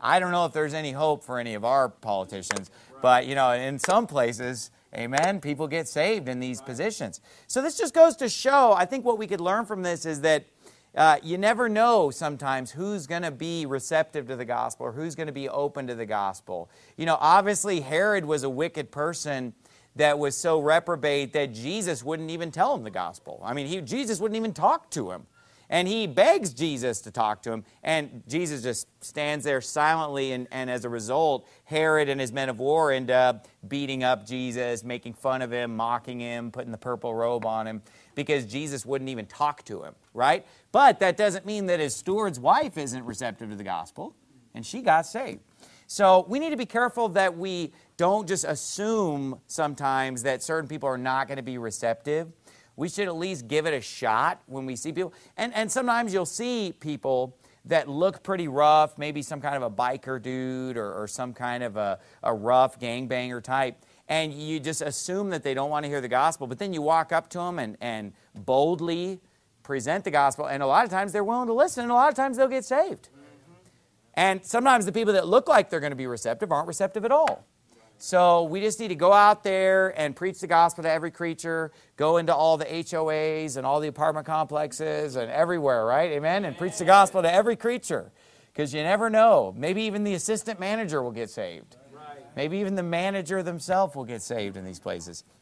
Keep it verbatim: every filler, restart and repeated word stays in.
I don't know if there's any hope for any of our politicians, but, you know, in some places, amen, people get saved in these positions. So this just goes to show, I think what we could learn from this is that uh, you never know sometimes who's going to be receptive to the gospel or who's going to be open to the gospel. You know, obviously Herod was a wicked person that was so reprobate that Jesus wouldn't even tell him the gospel. I mean, he, Jesus wouldn't even talk to him. And he begs Jesus to talk to him, and Jesus just stands there silently, and, and as a result, Herod and his men of war end up beating up Jesus, making fun of him, mocking him, putting the purple robe on him, because Jesus wouldn't even talk to him, right? But that doesn't mean that his steward's wife isn't receptive to the gospel, and she got saved. So we need to be careful that we don't just assume sometimes that certain people are not going to be receptive. We should at least give it a shot when we see people. And, and sometimes you'll see people that look pretty rough, maybe some kind of a biker dude or, or some kind of a, a rough gangbanger type, and you just assume that they don't want to hear the gospel, but then you walk up to them and, and boldly present the gospel, and a lot of times they're willing to listen, and a lot of times they'll get saved. And sometimes the people that look like they're going to be receptive aren't receptive at all. So we just need to go out there and preach the gospel to every creature, go into all the H O As and all the apartment complexes and everywhere, right? Amen? And preach the gospel to every creature, because you never know. Maybe even the assistant manager will get saved. Maybe even the manager themselves will get saved in these places.